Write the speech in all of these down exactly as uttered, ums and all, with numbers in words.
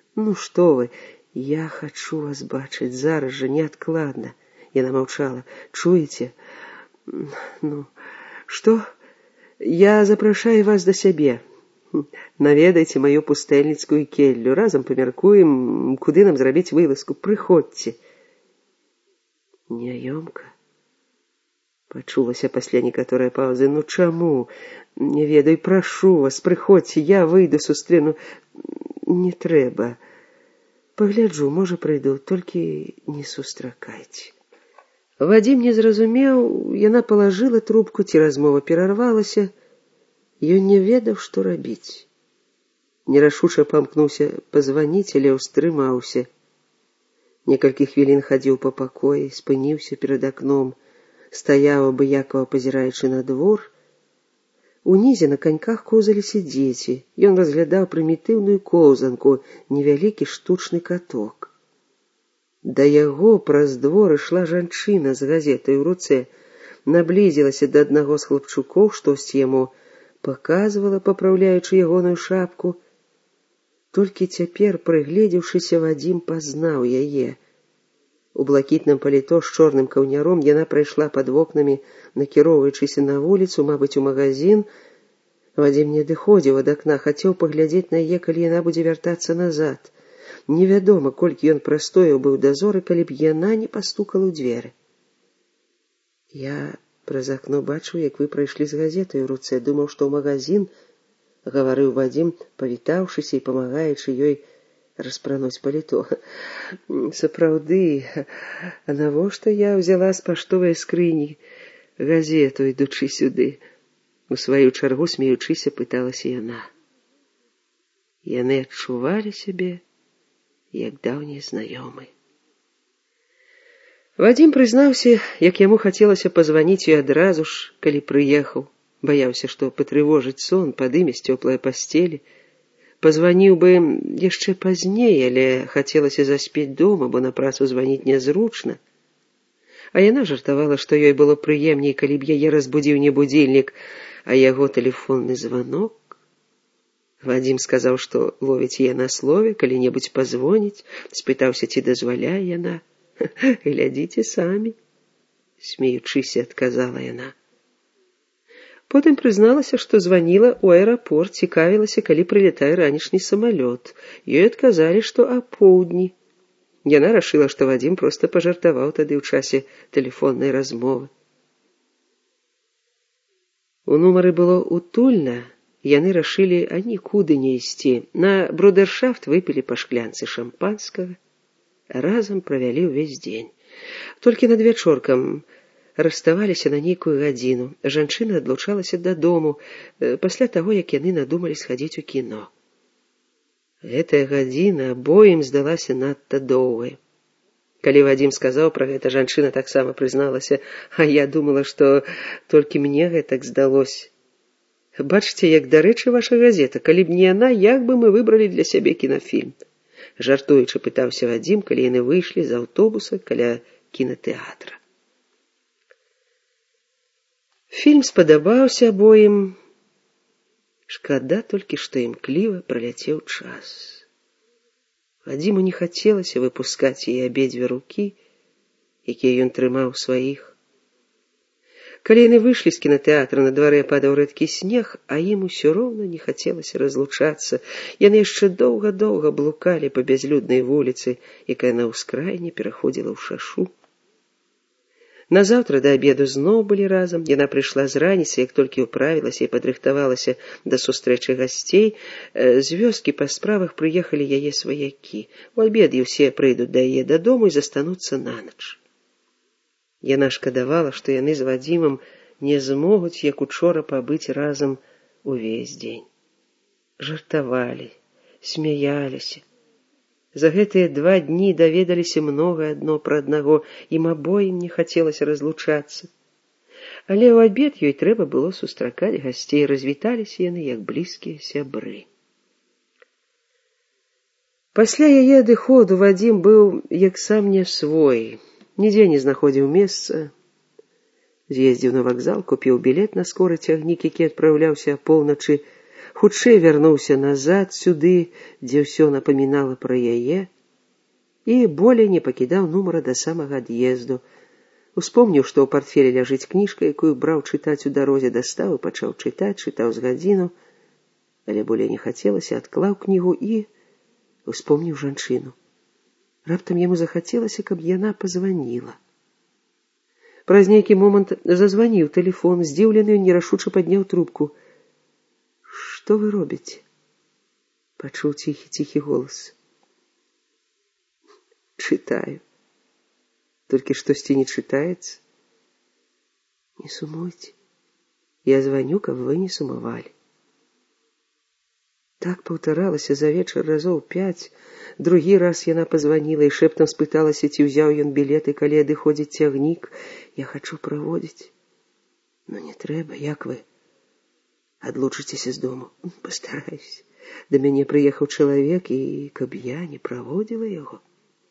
Ну што вы, я хачу вас бачыць зараз жа, неадкладна. Яна маўчала. Чуеце? Ну, што? Я запрашаю вас да сябе. Наведайце маю пустэльніцкую келлю. Разам памяркуем, куды нам зрабіць вылазку. Прыходзьце. Няёмка. Пачулася пасля некаторай паўзы. Ну чаму? Не ведаю, прашу вас, прыходзьце, я выйду, сустрэну. Не трэба. Пагляджу, можа, прыйду, толькі не сустракайце. Вадзім не зразумеў, яна палажыла трубку, ці размова перарвалася. Ён не ведаў, што рабіць. Нерашуча памкнуўся пазваніць, але ўстрымаўся. Некалькі хвілін хадзіў па пакоі, спыніўся перад акном, стаяў абыякава пазіраючы на двор. Унізе на каньках коўзаліся дзеці. Ён разглядаў прымітыўную коўзанку, невялікі штучны каток. Да яго праз двор ішла жанчына з газетай у руцэ, наблізілася да аднаго з хлапчукоў, штосьці яму паказвала, папраўляючы ягоную шапку. Толькі цяпер, прыгледзеўшыся, Вадзім пазнаў яе. У блакітным паліто з чорным каўняром яна прайшла пад вокнамі, накіроўваючыся на вуліцу, мабыць, у магазин. Вадзім не адыходзіў ад акна, хацеў паглядзець на яе, калі яна будзе вяртацца назад. Невядома, колькі ён прастояў быў да зоры, калі б яна не пастукала ў дзверы. Я праз акно бачыў, як вы прайшлі з газетай у руцэ, думаў, што ў магазин, гаварыў Вадзім, павітаўшыся і памагаючы ёй распрануць паліто. Сапраўды, а навошта я ўзяла з паштовай скрыні газету, ідучы сюды? У сваю чаргу, смеючыся, пыталася яна. Яны адчувалі сябе як даўнія знаёмыя. Вадзім прызнаўся, як яму хацелася пазваніць ёй адразу ж, калі прыехаў. Баяўся, што патрывожыць сон, падыме з цёплай пасцелі. Пазваніў бы яшчэ пазней, але хацелася заспець дома, бо на працу званіць нязручна. А яна жартавала, што ёй было прыемней, калі б яе разбудзіў не будзільнік, а яго тэлефонны званок. Вадзім сказаў, што ловіць яе на слове, калі-небудзь пазвоніць, спытаўся, ці дазваляе яна. Глядзіце самі, смеючыся, адказала яна. Потым прызналася, што званіла ў аэрапорт, цікавілася, калі прылятае ранішні самалёт. Ёй адказалі, што апоўдні. Яна рашыла, што Вадзім проста пажартаваў тады ў часе тэлефоннай размовы. У нумары было утульна, яны рашылі анікуды не ісці. На брудершафт выпілі па шклянцы шампанскага, разам правялі ўвесь дзень. Толькі над вячоркам расставаліся на нейкую гадзіну. Жанчына адлучалася дадому пасля таго, як яны надумалі схадзіць у кіно. Гэтая гадзіна абоім здалася надта доўгай. Калі Вадзім сказаў пра гэта, жанчына таксама прызналася, а я думала, што толькі мне гэтак здалося. Бачыце, як дарэчы ваша газета, калі б не яна, як бы мы выбралі для сябе кінафільм? Жартуючы пытаўся Вадзім, калі яны выйшлі з аўтобуса каля кінатэатра. Фільм спадабаўся абоім. Шкада толькі, што імкліва праляцеў час. Вадзіму не хацелася выпускаць яе абедзве рукі, якія ён трымаў сваіх. Калі яны выйшлі з кінатэатра, на дварэ падаў рэдкі снег, а ім усё роўна не хацелася разлучацца. Яны яшчэ доўга-доўга блукалі па бязлюднай вуліцы, якая на ўскраіне пераходзіла ў шашу. Назаўтра да абеду зноў былі разам. Яна прыйшла з раніцы, як толькі ўправілася і падрыхтавалася да сустрэчы гасцей. З вёскі па справах прыехалі яе сваякі. У абедзе ўсе прыйдуць да яе дадому і застануцца нанач. Яна шкадавала, што яны з Вадзімам не змогуць, як учора, пабыць разам увесь дзень. Жартавалі, смяяліся. За гэтыя два дні даведаліся многае адно пра аднаго, ім абоім не хацелася разлучацца. Але ў абед ёй трэба было сустракаць гасцей, развіталіся яны як блізкія сябры. Пасля яе адыходу Вадзім быў як сам не свой. Нідзе не знаходзіў месца. З'ездзіў на вакзал, купіў білет на скоры цягнік, які адпраўляўся апоўначы. хутчэй вярнуўся назад сюды, дзе ўсё напамінала пра яе, і болей не пакідаў нумара да самага ад'езду. Успомніў, што ў партфелі ляжыць кніжка, якую браў чытаць у дарозе, дастаў і пачаў чытаць, чытаў з гадзіну, але болей не хацелася, адклаў кнігу і успомніў жанчыну. Раптам яму захацелася, каб яна пазваніла. Праз нейкі момант зазваніў тэлефон, здзіўлены, нерашуча падняў трубку. «Што вы робіце?» — пачуў ціхі-ціхі голас. «Чытаю. Толькі штосьці не чытаецца. Не сумуйце. Я званю, каб вы не сумавалі». Так паўтаралася за вечар разоў пяць. Другі раз яна пазваніла і шэптам спыталася, ці ўзяў ён білет і калі адыходзіць цягнік. «Я хачу праводзіць». «Ну не трэба, як вы адлучыцеся з дому?» «Пастараюся. Да мяне прыехаў чалавек, і каб я не праводзіла яго».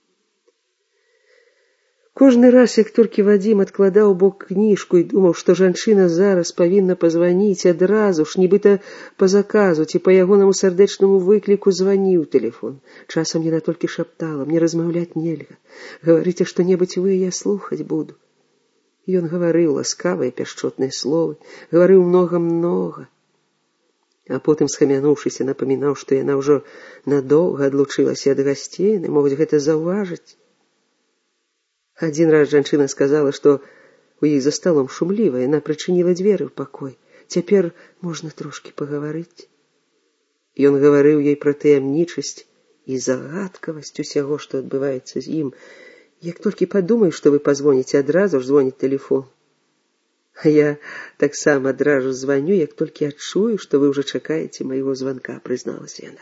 Кожны раз, як толькі Вадзім адкладаў бок кніжку і думаў, што жанчына зараз павінна пазваніць адразу ж, нібыта па заказу ці па ягонаму сардэчнаму выкліку, званіў тэлефон. Часам яна толькі шаптала: «Мне размаўляць нельга. Гаварыце што-небудзь вы, я слухаць буду». Ён гаварыў ласкавыя пяшчотныя словы, гаварыў многа-многа. А потым, схамянуўшыся, напамінаў, што яна ўжо надоўга адлучылася ад гасцей, могуць гэта заўважыць. Адзін раз жанчына сказала, што у іх за сталом шумліва, яна прычыніла дзверы ў пакой. Цяпер можна трошкі пагаварыць. Ён гаварыў ёй пра таямнічасць і загадкавасць усяго, што адбываецца з ім. Як толькі падумаю, што вы пазвоніце, адразу ж звоніць тэлефон. А я таксама адразу званю, як толькі адчую, што вы ўжо чакаеце майго званка, прызналася яна.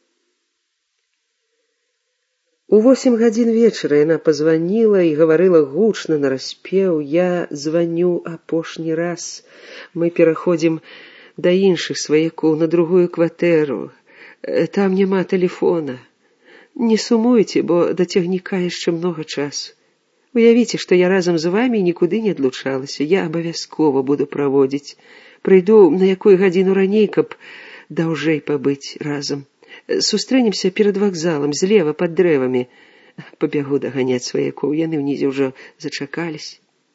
У восем гадзін вечара яна пазваніла і гаварыла гучна нараспеў: «Я званю апошні раз. Мы пераходзім да іншых сваякоў на другую кватэру. Там няма тэлефона. Не сумуйце, бо да цягніка яшчэ многа часу. Уявіце, што я разам з вамі нікуды не адлучалася. Я абавязкова буду праводзіць. Прыйду на якую гадзіну раней, каб даўжэй пабыць разам. Сустрэнемся перад вакзалам, злева, пад дрэвамі. Пабягу даганяць сваякоў, яны ўнізе ўжо зачакаліся».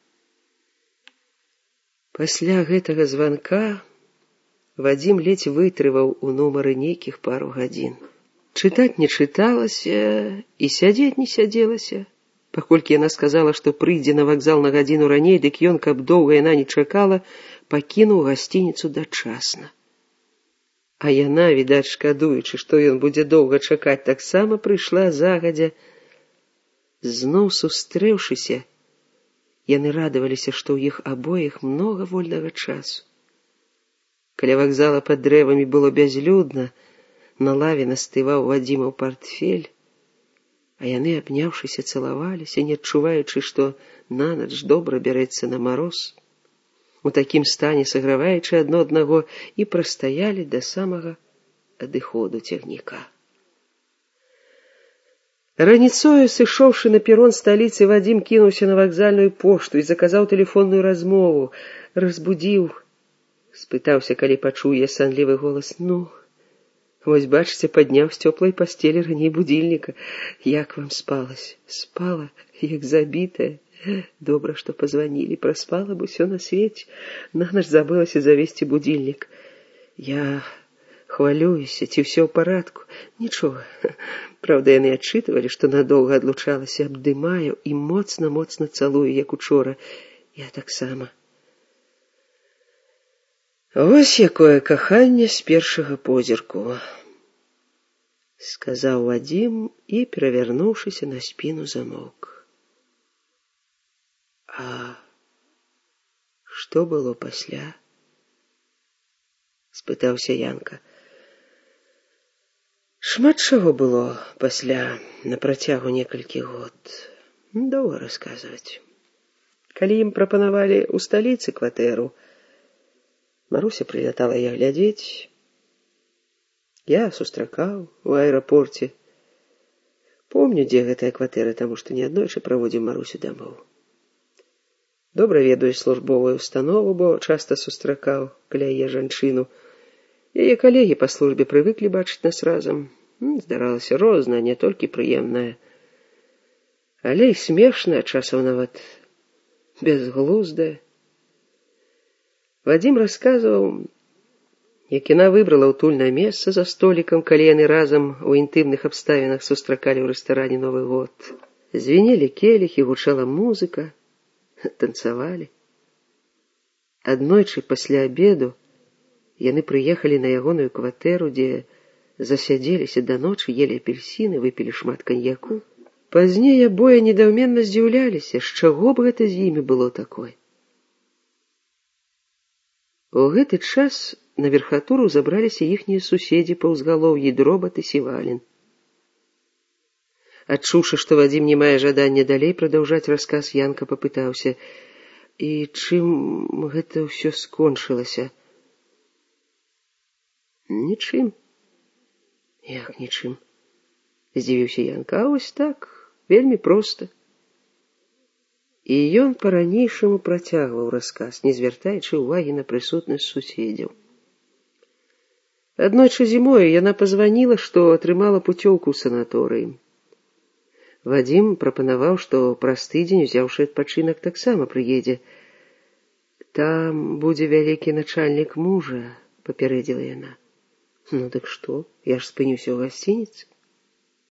Пасля гэтага званка Вадзім ледзь вытрываў у нумары нейкіх пару гадзін. Чытаць не чыталася і сядзець не сядзелася. Паколькі яна сказала, што прыйдзе на вакзал на гадзіну раней, дык ён, каб доўга яна не чакала, пакінуў гасцініцу дачасна. А яна, відаць, шкадуючы, што ён будзе доўга чакаць, таксама прыйшла загадзя. Зноў сустрэўшыся, яны радаваліся, што ў іх абоіх многа вольнага часу. Каля вакзала пад дрэвамі было бязлюдна, на лаве настываў Вадзімаў партфель, а яны, абняўшыся, цалаваліся, не адчуваючы, што нанач добра бярэцца на мароз. У такім стане, саграваючы адно аднаго, і прастаялі да самага адыходу цягніка. Раніцою, сышоўшы на перон сталіцы, Вадзім кінуўся на вакзальную пошту і заказаў тэлефонную размову. «Разбудзіў?» — спытаўся, калі пачуў я санлівы голас. «Ну, вось бачыце, падняў з цёплай пасцелі раней будзільніка. Як вам спалася?» «Спала, як забітая. Добра, што пазванілі, праспала б усё на свеце. Нанач забылася завесці будзільнік. Я хвалююся, ці ўсё ў парадку?» «Нічога. Праўда, яны адчытывалі, што надоўга адлучалася. Абдымаю і моцна-моцна цалую, як учора. Я таксама». «Вось якое каханне з першага позірку», — сказаў Вадзім і, перавярнуўшыся на спіну, замоўк. «А што было пасля?» — спытаўся Янка. «Шмат чаго было пасля на працягу некалькі год. Доўга расказваць. Калі ім прапанавалі ў сталіцы кватэру, Маруся прылятала я глядзець. Я сустракаў у аэрапорце. Помню, дзе гэтая кватэра, таму што неаднойчы праводзіў Марусю дамоў. Добра ведаю службовую установу, бо часта сустракаў каля яе жанчыну. Яе калегі па службе прывыклі бачыць нас разам. Здаралася розна, не толькі прыемнае, але і смешнае, часам нават безглуздае. Вадзім расказваў, як яна выбрала ўтульнае месца за столікам, калі яны разам у інтымных абставінах сустракалі ў рэстаране Новы год. Звінелі келіхі, гучала музыка, танцавалі. Аднойчы пасля абеду яны прыехалі на ягоную кватэру, дзе засядзеліся да ночы, елі апельсіны, выпілі шмат каньяку. Пазней абое недаўменна здзіўляліся, з чаго б гэта з імі было такое. У гэты час на верхатуру забраліся іхнія суседзі па ўзгалоўі Дробат і Сівалін. Адчуўшы, што Вадзім не мае жадання далей прадаўжаць расказ, Янка папытаўся: «І чым гэта ўсё скончылася?» «Нічым». «Як нічым?» — здзівіўся Янка. «А вось так, вельмі проста». І ён па-ранейшаму працягваў расказ, не звяртаючы ўвагі на прысутнасць суседзяў. Аднойчы зімою яна пазваніла, што атрымала пуцёўку ў санаторыі. Вадзім прапанаваў, што праз тыдзень, узяўшы адпачынак, таксама прыедзе. «Там будзе вялікі начальнік мужа», — папярэдзіла яна. «Ну дык што, я ж спынюся ў гасцініцы».